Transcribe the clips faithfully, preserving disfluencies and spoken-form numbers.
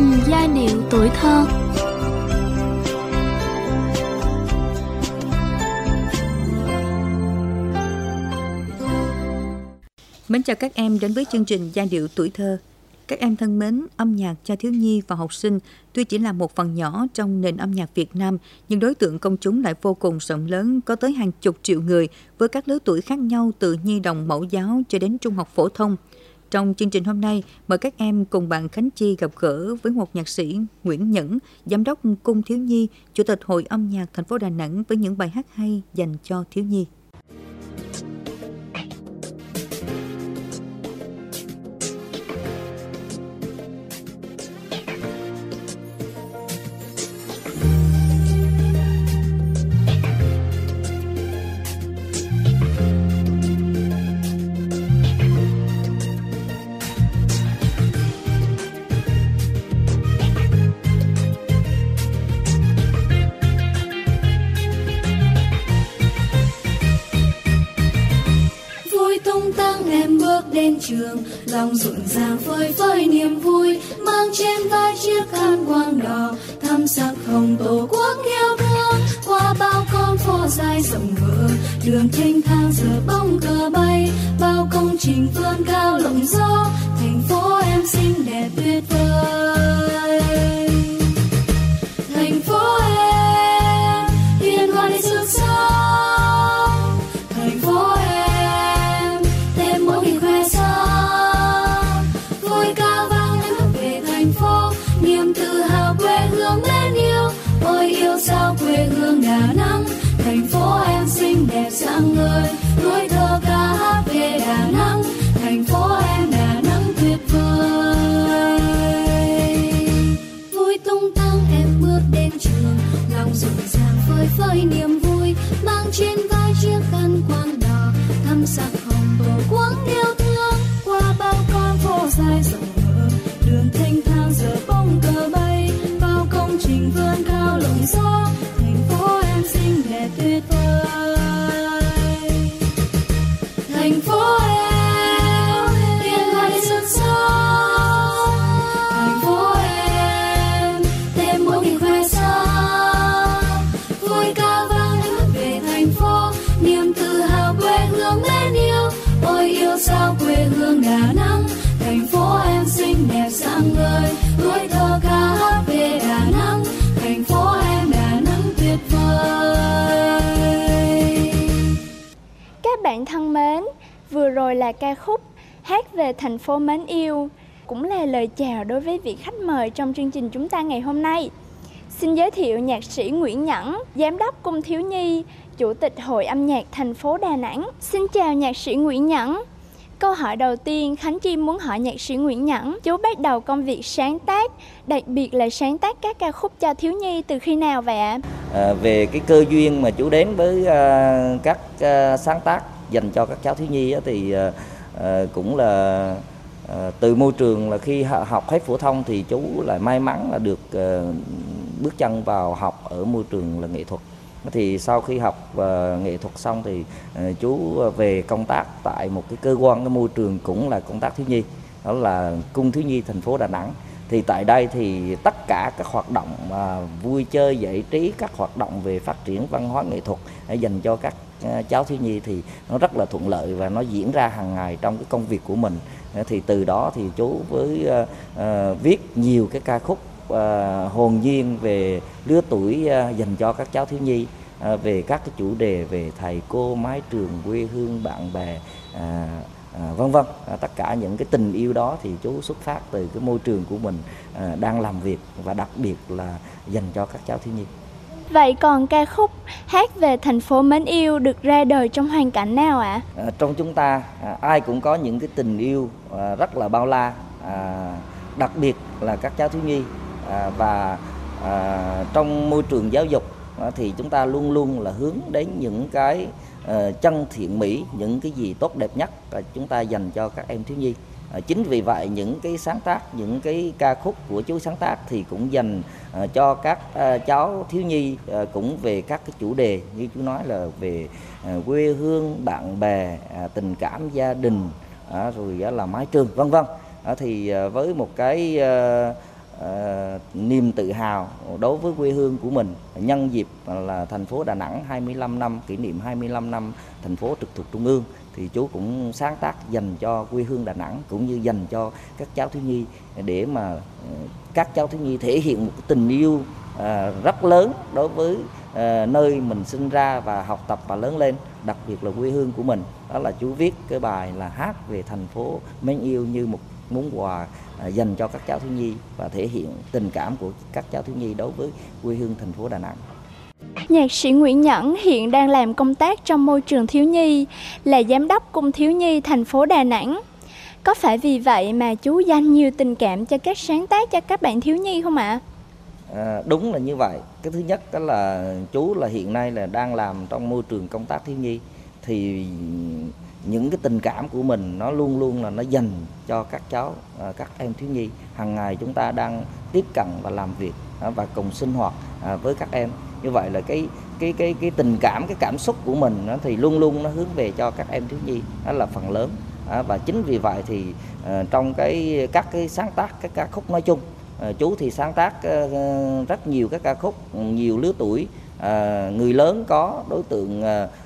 trình giai điệu tuổi thơ. Mến chào các em đến với chương trình giai điệu tuổi thơ. Các em thân mến, âm nhạc cho thiếu nhi và học sinh tuy chỉ là một phần nhỏ trong nền âm nhạc Việt Nam, nhưng đối tượng công chúng lại vô cùng rộng lớn, có tới hàng chục triệu người với các lứa tuổi khác nhau từ nhi đồng mẫu giáo cho đến trung học phổ thông. Trong chương trình hôm nay, mời các em cùng bạn Khánh Chi gặp gỡ với một nhạc sĩ Nguyễn Nhẫn, Giám đốc Cung Thiếu Nhi, Chủ tịch Hội Âm nhạc thành phố Đà Nẵng với những bài hát hay dành cho thiếu nhi. Đến trường, lòng rộn ràng phơi phới niềm vui, mang trên vai chiếc khăn quàng đỏ, thắm sắc hồng tổ quốc yêu thương. Qua bao con phố dài rộng mở, đường thênh thang giờ bóng cờ bay, bao công trình vươn cao lộng gió, thành phố em xinh đẹp tuyệt vời. Thành phố em hiền hòa để rực sáng, thành phố em thêm mỗi ngày khoe sáng, vui cao vang em hướng về thành phố, niềm tự hào quê hương mến yêu. Ôi yêu sao quê hương Đà Nẵng, thành phố em xinh đẹp rạng ngời, tuổi thơ ca hát về Đà Nẵng, thành phố em Đà Nẵng tuyệt vời. Vui tung tăng em bước đến trường, lòng rộn ràng phơi phới niềm vui, mang trên vai chiếc khăn quàng đỏ, thắm sắc hồng tổ quốc yêu thương. Qua bao con phố dài rộng mở, đường thênh thang giờ bóng cờ bay, bao công trình vươn cao lộng gió, thành phố em xinh đẹp tuyệt vời. Thành phố em hiền hòa để rực sáng, thành phố em thêm mỗi ngày khoe sáng, vui ca vang em hướng về thành phố, niềm tự hào quê hương mến yêu. Ôi yêu sao quê hương Đà Nẵng, thành phố em xinh đẹp rạng ngời, tuổi thơ ca hát về Đà Nẵng, thành phố em Đà Nẵng tuyệt vời. Các bạn thân mến, vừa rồi là ca khúc Hát về thành phố mến yêu, cũng là lời chào đối với vị khách mời trong chương trình chúng ta ngày hôm nay. Xin giới thiệu nhạc sĩ Nguyễn Nhẫn, Giám đốc Cung Thiếu Nhi, Chủ tịch Hội Âm nhạc thành phố Đà Nẵng. Xin chào nhạc sĩ Nguyễn Nhẫn. Câu hỏi đầu tiên, Khánh Chi muốn hỏi nhạc sĩ Nguyễn Nhẫn, chú bắt đầu công việc sáng tác, đặc biệt là sáng tác các ca khúc cho thiếu nhi từ khi nào vậy ạ? À, về cái cơ duyên mà chú đến với uh, các uh, sáng tác dành cho các cháu thiếu nhi á, thì uh, uh, cũng là uh, từ môi trường là khi học hết phổ thông thì chú lại may mắn là được uh, bước chân vào học ở môi trường là nghệ thuật. Thì sau khi học uh, nghệ thuật xong thì uh, chú về công tác tại một cái cơ quan, cái môi trường cũng là công tác thiếu nhi, đó là Cung Thiếu Nhi thành phố Đà Nẵng. Thì tại đây thì tất cả các hoạt động uh, vui chơi giải trí, các hoạt động về phát triển văn hóa nghệ thuật để dành cho các uh, cháu thiếu nhi thì nó rất là thuận lợi và nó diễn ra hàng ngày trong cái công việc của mình. Uh, thì từ đó thì chú với uh, uh, viết nhiều cái ca khúc uh, hồn nhiên về lứa tuổi uh, dành cho các cháu thiếu nhi, uh, về các cái chủ đề về thầy cô, mái trường, quê hương, bạn bè, uh, À, vân vân, à, tất cả những cái tình yêu đó thì chú xuất phát từ cái môi trường của mình à, đang làm việc, và đặc biệt là dành cho các cháu thiếu nhi. Vậy còn ca khúc Hát về thành phố mến yêu được ra đời trong hoàn cảnh nào ạ? À, trong chúng ta à, ai cũng có những cái tình yêu à, rất là bao la, à, đặc biệt là các cháu thiếu nhi, à, và à, trong môi trường giáo dục à, thì chúng ta luôn luôn là hướng đến những cái Uh, chân thiện mỹ, những cái gì tốt đẹp nhất uh, chúng ta dành cho các em thiếu nhi. Uh, chính vì vậy những cái sáng tác, những cái ca khúc của chú sáng tác thì cũng dành uh, cho các uh, cháu thiếu nhi, uh, cũng về các cái chủ đề như chú nói là về uh, quê hương, bạn bè, uh, tình cảm gia đình, uh, rồi uh, là mái trường, vân vân. Uh, thì uh, với một cái uh, uh, niềm tự hào đối với quê hương của mình. Nhân dịp là thành phố Đà Nẵng hai mươi lăm năm, kỷ niệm hai mươi lăm năm thành phố trực thuộc Trung ương, thì chú cũng sáng tác dành cho quê hương Đà Nẵng cũng như dành cho các cháu thiếu nhi, để mà uh, các cháu thiếu nhi thể hiện một tình yêu uh, rất lớn đối với uh, nơi mình sinh ra và học tập và lớn lên, đặc biệt là quê hương của mình. Đó là chú viết cái bài là hát về thành phố mến yêu như một món quà à, dành cho các cháu thiếu nhi và thể hiện tình cảm của các cháu thiếu nhi đối với quê hương thành phố Đà Nẵng. Nhạc sĩ Nguyễn Nhẫn hiện đang làm công tác trong môi trường thiếu nhi, là giám đốc cung thiếu nhi thành phố Đà Nẵng. Có phải vì vậy mà chú dành nhiều tình cảm cho các sáng tác cho các bạn thiếu nhi không ạ? À, đúng là như vậy. Cái thứ nhất đó là chú là hiện nay là đang làm trong môi trường công tác thiếu nhi, thì những cái tình cảm của mình nó luôn luôn là nó dành cho các cháu, các em thiếu nhi. Hàng ngày chúng ta đang tiếp cận và làm việc và cùng sinh hoạt với các em. Như vậy là cái cái cái cái tình cảm, cái cảm xúc của mình nó thì luôn luôn nó hướng về cho các em thiếu nhi, đó là phần lớn. Và chính vì vậy thì trong cái các cái sáng tác các ca khúc nói chung, chú thì sáng tác rất nhiều các ca khúc, nhiều lứa tuổi, người lớn có, đối tượng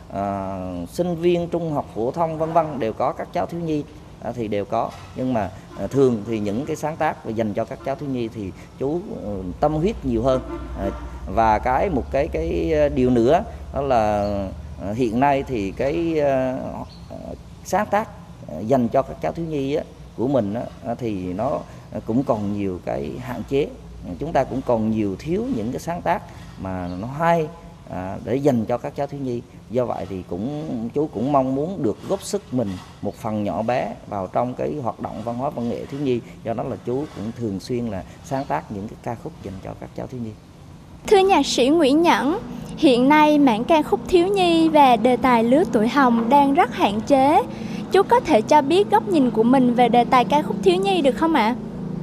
À, sinh viên trung học phổ thông vân vân đều có, các cháu thiếu nhi à, thì đều có. Nhưng mà à, thường thì những cái sáng tác dành cho các cháu thiếu nhi thì chú uh, tâm huyết nhiều hơn. À, và cái một cái cái điều nữa đó là uh, hiện nay thì cái uh, sáng tác uh, dành cho các cháu thiếu nhi á, của mình á, thì nó cũng còn nhiều cái hạn chế. Chúng ta cũng còn nhiều thiếu những cái sáng tác mà nó hay À, để dành cho các cháu thiếu nhi. Do vậy thì cũng chú cũng mong muốn được góp sức mình một phần nhỏ bé vào trong cái hoạt động văn hóa văn nghệ thiếu nhi. Do đó là chú cũng thường xuyên là sáng tác những cái ca khúc dành cho các cháu thiếu nhi. Thưa nhạc sĩ Nguyễn Nhẫn, hiện nay mảng ca khúc thiếu nhi và đề tài lứa tuổi hồng đang rất hạn chế. Chú có thể cho biết góc nhìn của mình về đề tài ca khúc thiếu nhi được không ạ?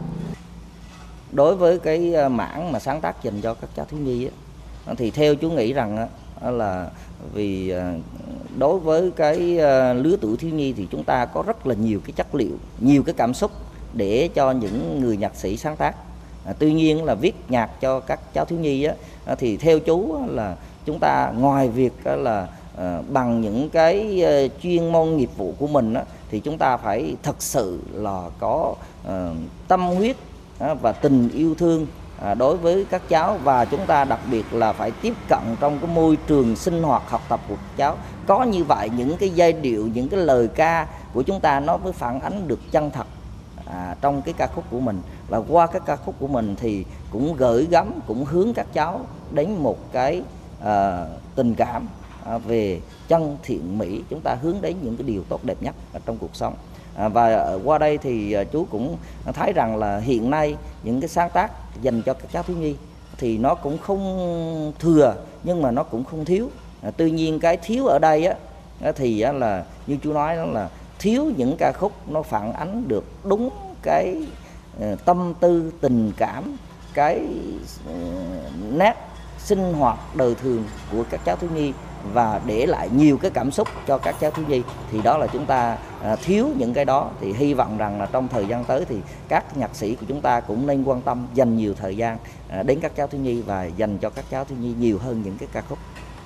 Đối với cái mảng mà sáng tác dành cho các cháu thiếu nhi á, thì theo chú nghĩ rằng là vì đối với cái lứa tuổi thiếu nhi thì chúng ta có rất là nhiều cái chất liệu, nhiều cái cảm xúc để cho những người nhạc sĩ sáng tác. À, tuy nhiên là viết nhạc cho các cháu thiếu nhi á, thì theo chú là chúng ta ngoài việc là à, bằng những cái chuyên môn nghiệp vụ của mình á, thì chúng ta phải thật sự là có à, tâm huyết à, và tình yêu thương À, đối với các cháu, và chúng ta đặc biệt là phải tiếp cận trong cái môi trường sinh hoạt học tập của các cháu. Có như vậy những cái giai điệu, những cái lời ca của chúng ta nó mới phản ánh được chân thật à, trong cái ca khúc của mình. Và qua cái ca khúc của mình thì cũng gửi gắm, cũng hướng các cháu đến một cái à, tình cảm à, về chân thiện mỹ. Chúng ta hướng đến những cái điều tốt đẹp nhất ở trong cuộc sống. À, và qua đây thì chú cũng thấy rằng là hiện nay những cái sáng tác dành cho các cháu thiếu nhi thì nó cũng không thừa nhưng mà nó cũng không thiếu. À, tuy nhiên cái thiếu ở đây á, thì á, là như chú nói đó là thiếu những ca khúc nó phản ánh được đúng cái uh, tâm tư tình cảm, cái uh, nét sinh hoạt đời thường của các cháu thiếu nhi và để lại nhiều cái cảm xúc cho các cháu thiếu nhi. Thì đó là chúng ta à, thiếu những cái đó. Thì hy vọng rằng là trong thời gian tới thì các nhạc sĩ của chúng ta cũng nên quan tâm dành nhiều thời gian à, đến các cháu thiếu nhi và dành cho các cháu thiếu nhi nhiều hơn những cái ca khúc.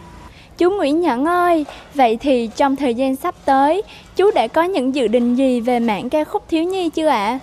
Chú Nguyễn Nhẫn ơi, vậy thì trong thời gian sắp tới, chú đã có những dự định gì về mảng ca khúc thiếu nhi chưa ạ?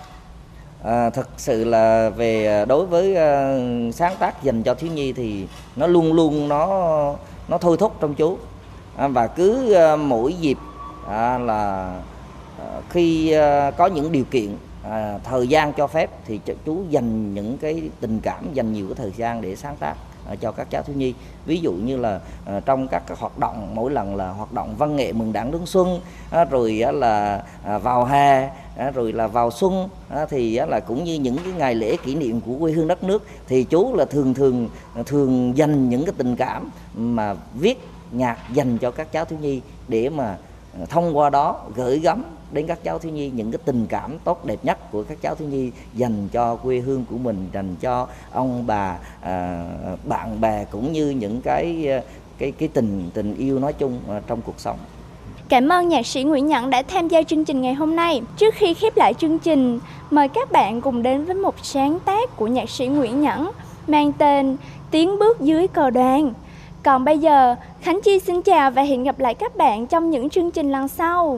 À, thật sự là về đối với uh, sáng tác dành cho thiếu nhi thì nó luôn luôn nó nó thôi thúc trong chú. À, và cứ uh, mỗi dịp à, là uh, khi uh, có những điều kiện à, thời gian cho phép thì chú dành những cái tình cảm, dành nhiều cái thời gian để sáng tác à, cho các cháu thiếu nhi. Ví dụ như là à, trong các cái hoạt động, mỗi lần là hoạt động văn nghệ mừng đảng đón xuân, à, rồi à, là à, vào hè, à, rồi là vào xuân, à, thì à, là cũng như những cái ngày lễ kỷ niệm của quê hương đất nước thì chú là thường thường thường dành những cái tình cảm mà viết nhạc dành cho các cháu thiếu nhi để mà thông qua đó gửi gắm đến các cháu thiếu nhi những cái tình cảm tốt đẹp nhất của các cháu thiếu nhi dành cho quê hương của mình, dành cho ông bà, à, bạn bè cũng như những cái cái cái tình tình yêu nói chung trong cuộc sống. Cảm ơn nhạc sĩ Nguyễn Nhẫn đã tham gia chương trình ngày hôm nay. Trước khi khép lại chương trình, mời các bạn cùng đến với một sáng tác của nhạc sĩ Nguyễn Nhẫn mang tên Tiến bước dưới cờ đoàn. Còn bây giờ, Khánh Chi xin chào và hẹn gặp lại các bạn trong những chương trình lần sau.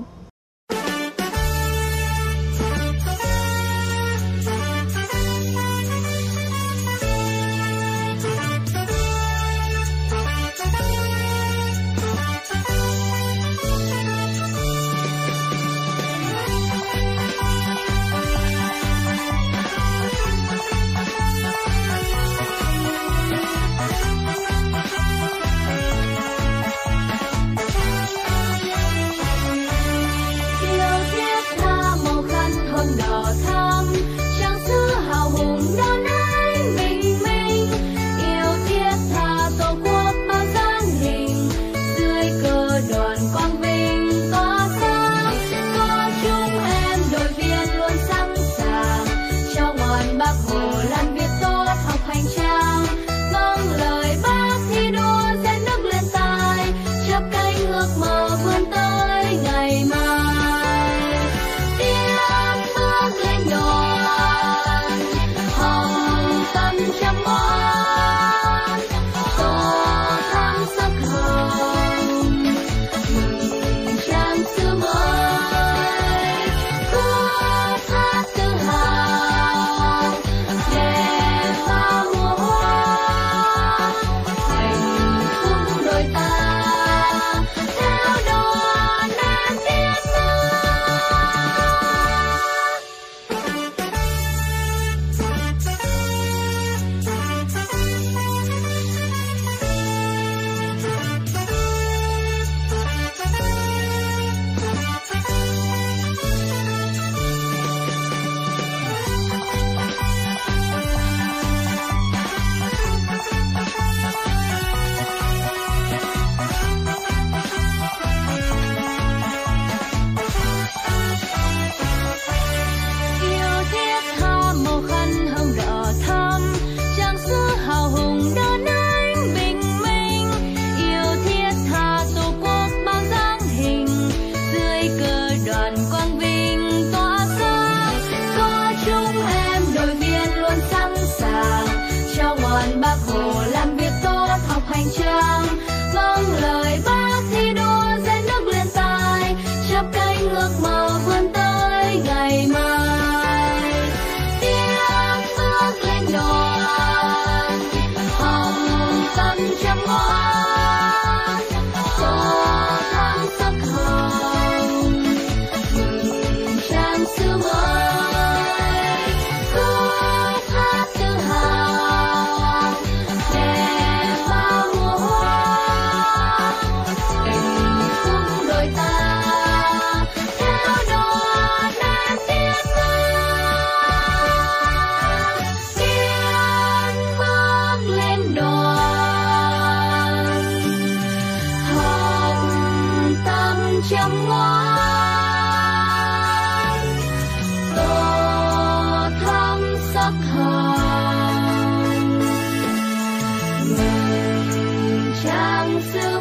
Hồng, trang xưa